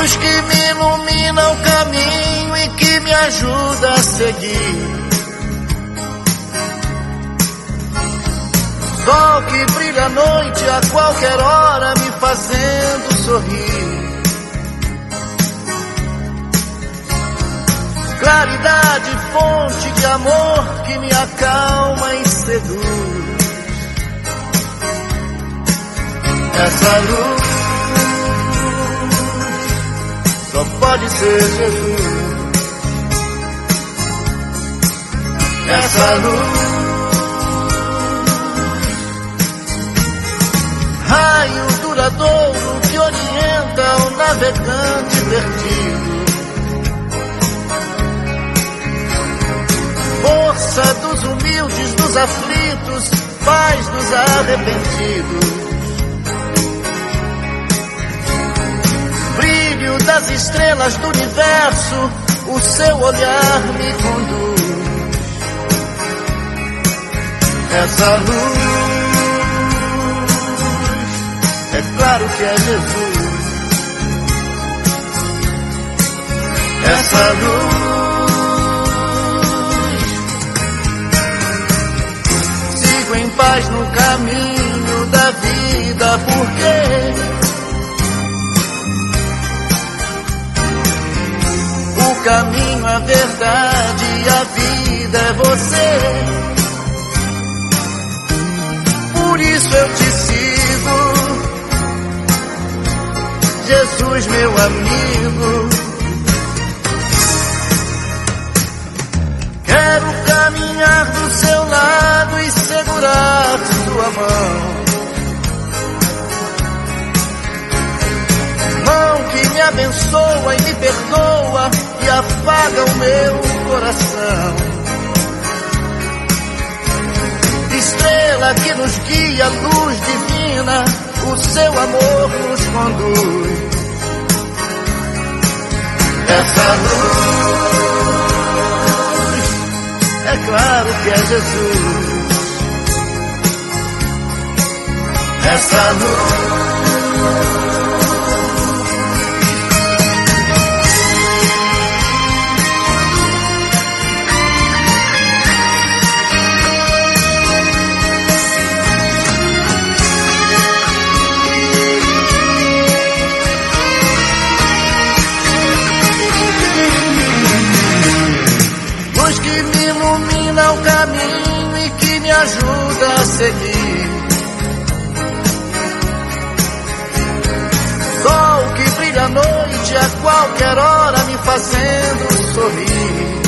luz que me ilumina o caminho e que me ajuda a seguir. Sol que brilha à noite a qualquer hora, me fazendo sorrir. Claridade, fonte de amor que me acalma e seduz. Essa luz só pode ser Jesus. Essa luz, raio duradouro que orienta o navegante perdido. Força dos humildes, dos aflitos, paz dos arrependidos. Brilho das estrelas do universo, o seu olhar me conduz. Essa luz, é claro que é Jesus. Essa luz em paz no caminho da vida, porque o caminho, a verdade e a vida é você. Por isso eu te sigo, Jesus meu amigo. Quero caminhar do seu lado e segurar sua mão. Mão que me abençoa e me perdoa e afaga o meu coração. Estrela que nos guia, luz divina, o seu amor nos conduz. Essa luz, é claro que é Jesus. Essa luz, luz que me ilumina o caminho e que me ajuda a seguir. Sol que brilha à noite a qualquer hora, me fazendo sorrir.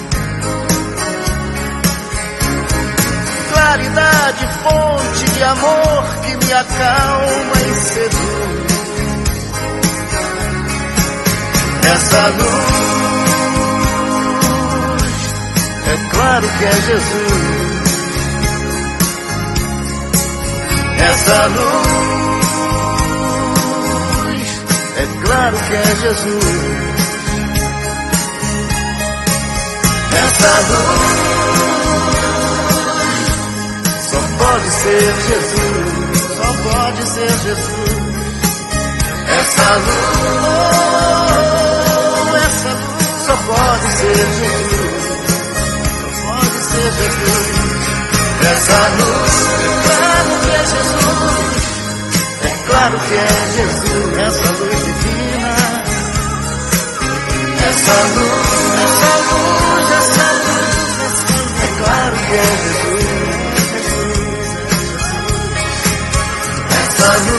Claridade, fonte de amor que me acalma e seduz. Essa luz, é claro que é Jesus. Essa luz, é claro que é Jesus. Essa luz, só pode ser Jesus. Só pode ser Jesus. Essa luz, só pode ser Jesus. Pode ser Jesus. Essa luz, claro que é Jesus. É claro que é Jesus. Essa luz divina. Essa luz, essa luz, essa luz. É claro que é Jesus. Essa luz.